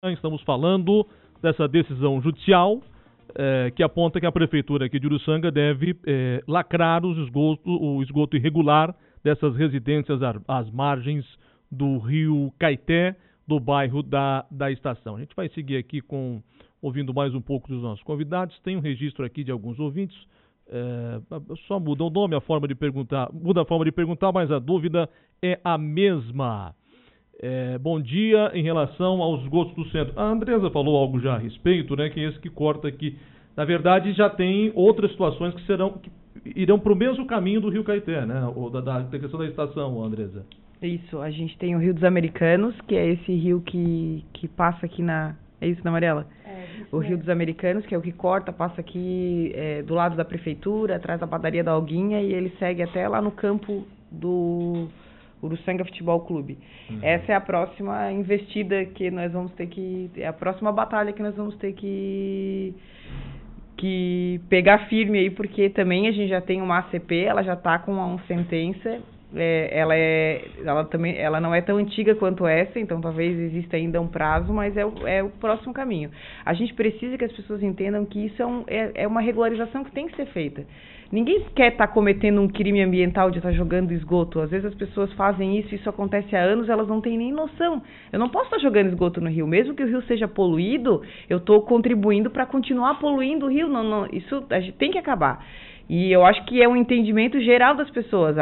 Estamos falando dessa decisão judicial que aponta que a prefeitura aqui de Uruçanga deve lacrar o esgoto irregular dessas residências às margens do rio Caeté, do bairro da Estação. A gente vai seguir aqui ouvindo mais um pouco dos nossos convidados. Tem um registro aqui de alguns ouvintes. Só muda o nome, a forma de perguntar, mas a dúvida é a mesma. Bom dia, em relação aos esgotos do centro. A Andresa falou algo já a respeito, né? Que é esse que corta aqui. Na verdade, já tem outras situações que irão para o mesmo caminho do Rio Caeté, né? Ou da questão da estação, Andresa. Isso, a gente tem o Rio dos Americanos, que é esse rio que passa aqui na... É isso, né, Mariela? O Rio dos Americanos, que é o que corta, passa aqui do lado da prefeitura, atrás da padaria da Alguinha, e ele segue até lá no campo do Uruçanga Futebol Clube. Essa é a próxima investida que nós vamos ter é a próxima batalha que nós vamos ter que pegar firme aí, porque também a gente já tem uma ACP, ela já está com uma sentença, ela não é tão antiga quanto essa, então talvez exista ainda um prazo, mas é o próximo caminho. A gente precisa que as pessoas entendam que isso é uma regularização que tem que ser feita. Ninguém quer estar cometendo um crime ambiental de estar jogando esgoto. Às vezes as pessoas fazem isso acontece há anos, elas não têm nem noção. Eu não posso estar jogando esgoto no rio. Mesmo que o rio seja poluído, eu estou contribuindo para continuar poluindo o rio. Não, isso a gente tem que acabar. E eu acho que é um entendimento geral das pessoas.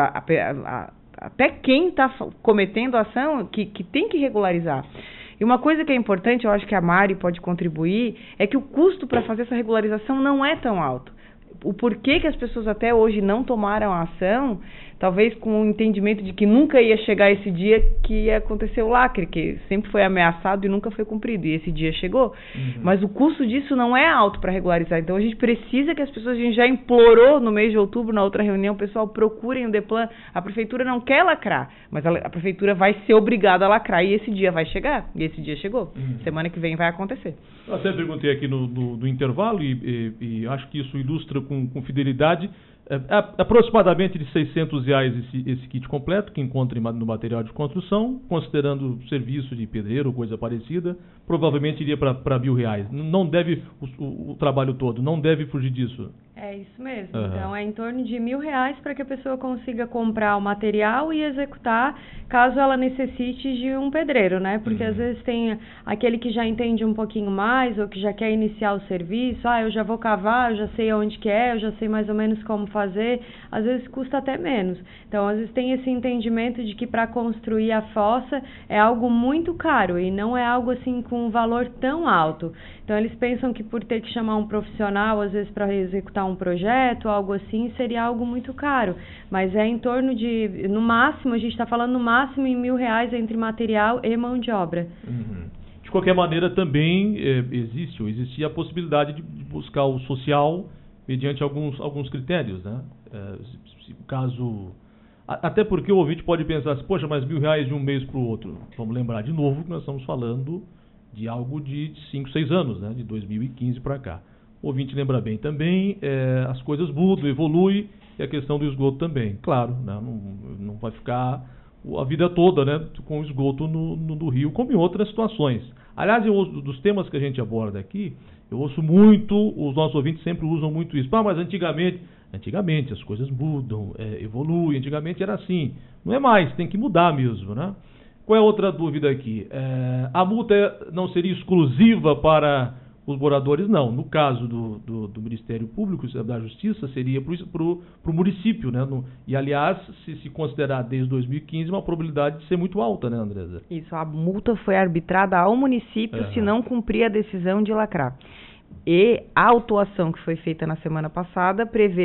Até quem está cometendo a ação que tem que regularizar. E uma coisa que é importante, eu acho que a Mari pode contribuir, é que o custo para fazer essa regularização não é tão alto. O porquê que as pessoas até hoje não tomaram a ação, talvez com o entendimento de que nunca ia chegar esse dia que ia acontecer o lacre, que sempre foi ameaçado e nunca foi cumprido, e esse dia chegou. Mas o custo disso não é alto para regularizar, então a gente precisa que as pessoas, a gente já implorou no mês de outubro, na outra reunião, pessoal, procurem o DEPLAN. A prefeitura não quer lacrar, mas a prefeitura vai ser obrigada a lacrar, e esse dia vai chegar, e esse dia chegou. Semana que vem vai acontecer. Eu até perguntei aqui no intervalo, e acho que isso ilustra com fidelidade. Aproximadamente de R$600 esse kit completo que encontra no material de construção, considerando serviço de pedreiro ou coisa parecida, provavelmente iria para R$1.000. Não deve, o trabalho todo, não deve fugir disso. É isso mesmo. Então, é em torno de R$1.000 para que a pessoa consiga comprar o material e executar, caso ela necessite de um pedreiro, né? Porque às vezes tem aquele que já entende um pouquinho mais ou que já quer iniciar o serviço. Eu já vou cavar, eu já sei onde que é, eu já sei mais ou menos como fazer. Às vezes custa até menos. Então, às vezes tem esse entendimento de que para construir a fossa é algo muito caro e não é algo assim com um valor tão alto. Então, eles pensam que por ter que chamar um profissional, às vezes, para executar um projeto, algo assim, seria algo muito caro. Mas é em torno de, no máximo, a gente está falando no máximo em R$1.000 entre material e mão de obra. De qualquer maneira, também existia a possibilidade de buscar o social mediante alguns critérios, né? Caso... Até porque o ouvinte pode pensar assim, poxa, mas R$1.000 de um mês para o outro. Vamos lembrar de novo que nós estamos falando de algo de 5, 6 anos, né? De 2015 para cá. O ouvinte lembra bem também, as coisas mudam, evoluem, e a questão do esgoto também. Claro, né? Não vai ficar a vida toda, né, com o esgoto no rio, como em outras situações. Aliás, dos temas que a gente aborda aqui, eu ouço muito, os nossos ouvintes sempre usam muito isso. Mas antigamente as coisas mudam, evoluem, antigamente era assim. Não é mais, tem que mudar mesmo, né? Qual é a outra dúvida aqui? A multa não seria exclusiva para os moradores? Não. No caso do Ministério Público, da Justiça, seria para o município, né? E, aliás, se considerar desde 2015, uma probabilidade de ser muito alta, né, Andresa? Isso, a multa foi arbitrada ao município se não cumprir a decisão de lacrar. E a autuação que foi feita na semana passada prevê...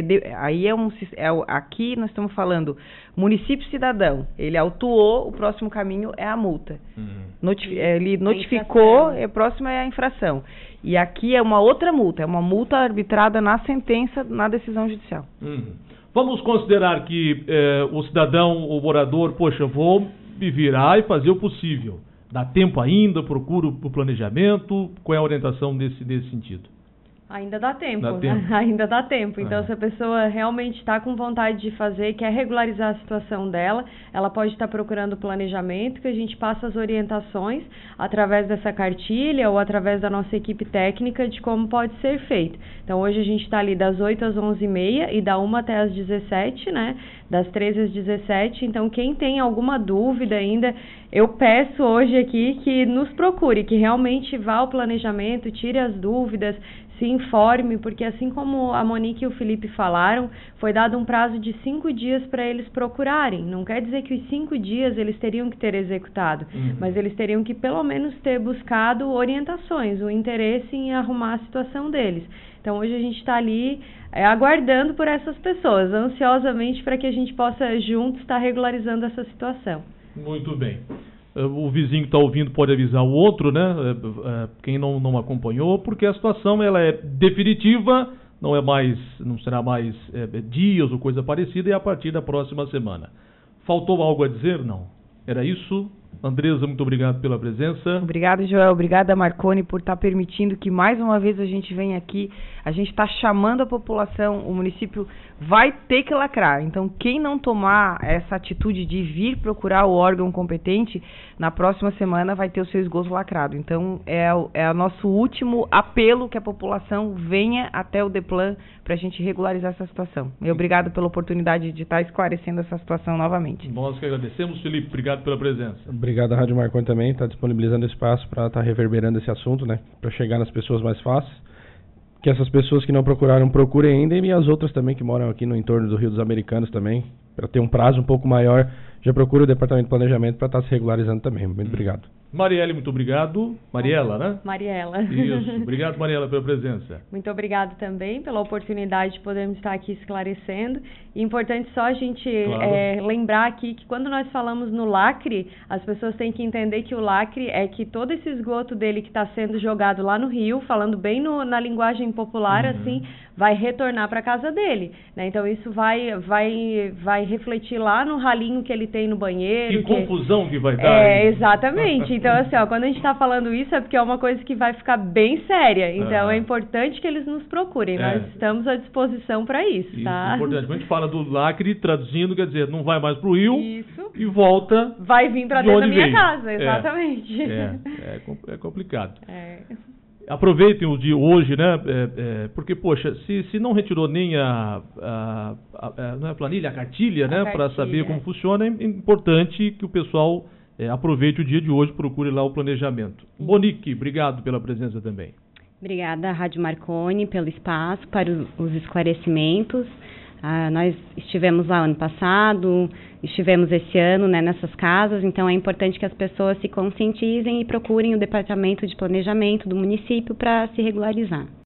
aqui nós estamos falando município cidadão. Ele autuou, o próximo caminho é a multa. Ele notificou, o próximo é a infração. E aqui é uma outra multa, é uma multa arbitrada na sentença, na decisão judicial. Vamos considerar que o cidadão, o morador, poxa, vou me virar e fazer o possível. Dá tempo ainda? Procuro o planejamento? Qual é a orientação nesse sentido? Ainda dá tempo, né? Ainda dá tempo. Então, se a pessoa realmente está com vontade de fazer, quer regularizar a situação dela, ela pode estar procurando planejamento, que a gente passa as orientações através dessa cartilha ou através da nossa equipe técnica de como pode ser feito. Então, hoje a gente está ali das 8 às 11h30 e da 1 até às 17, né? Das 13 às 17. Então, quem tem alguma dúvida ainda, eu peço hoje aqui que nos procure, que realmente vá ao planejamento, tire as dúvidas, se informe, porque assim como a Monique e o Felipe falaram, foi dado um prazo de 5 dias para eles procurarem. Não quer dizer que os 5 dias eles teriam que ter executado, mas eles teriam que pelo menos ter buscado orientações, o interesse em arrumar a situação deles. Então hoje a gente está ali aguardando por essas pessoas, ansiosamente para que a gente possa juntos estar regularizando essa situação. Muito bem. O vizinho que está ouvindo pode avisar o outro, né? Quem não acompanhou, porque a situação ela é definitiva, não será mais dias ou coisa parecida, e a partir da próxima semana. Faltou algo a dizer? Não. Era isso? Andresa, muito obrigado pela presença. Obrigada, Joel. Obrigada, Marconi, por estar permitindo que mais uma vez a gente venha aqui. A gente está chamando a população, o município vai ter que lacrar. Então, quem não tomar essa atitude de vir procurar o órgão competente, na próxima semana vai ter o seu esgoto lacrado. Então, é o nosso último apelo que a população venha até o DEPLAN para a gente regularizar essa situação. E obrigado pela oportunidade de estar esclarecendo essa situação novamente. Nós que agradecemos, Felipe. Obrigado pela presença. Obrigado à Rádio Marconi também, está disponibilizando espaço para estar reverberando esse assunto, né? Para chegar nas pessoas mais fácil. Que essas pessoas que não procuraram, procurem ainda, e as outras também que moram aqui no entorno do Rio dos Americanos também, para ter um prazo um pouco maior, já procura o Departamento de Planejamento para estar se regularizando também. Muito obrigado. Marielle, muito obrigado. Mariela, né? Mariela. Isso. Obrigado, Mariela, pela presença. Muito obrigado também pela oportunidade de podermos estar aqui esclarecendo. E importante só a gente lembrar aqui que quando nós falamos no lacre, as pessoas têm que entender que o lacre é que todo esse esgoto dele que está sendo jogado lá no rio, falando bem na linguagem popular, assim, vai retornar para a casa dele, né? Então isso vai refletir lá no ralinho que ele tem no banheiro. Que confusão que vai dar. Exatamente. Então, assim, quando a gente está falando isso é porque é uma coisa que vai ficar bem séria. Então, é importante que eles nos procurem. Nós estamos à disposição para isso, tá? Isso, importante. Quando a gente fala do lacre, traduzindo, quer dizer, não vai mais para o rio e volta. Vai vir para dentro da minha casa, exatamente. É complicado. Aproveitem o dia hoje, né? Porque, poxa, se não retirou nem não é a planilha, a cartilha, né? Para saber como funciona, é importante que o pessoal aproveite o dia de hoje, procure lá o planejamento. Monique, obrigado pela presença também. Obrigada, Rádio Marconi, pelo espaço, para os esclarecimentos. Nós estivemos lá ano passado, estivemos esse ano, né, nessas casas, então é importante que as pessoas se conscientizem e procurem o Departamento de Planejamento do município para se regularizar.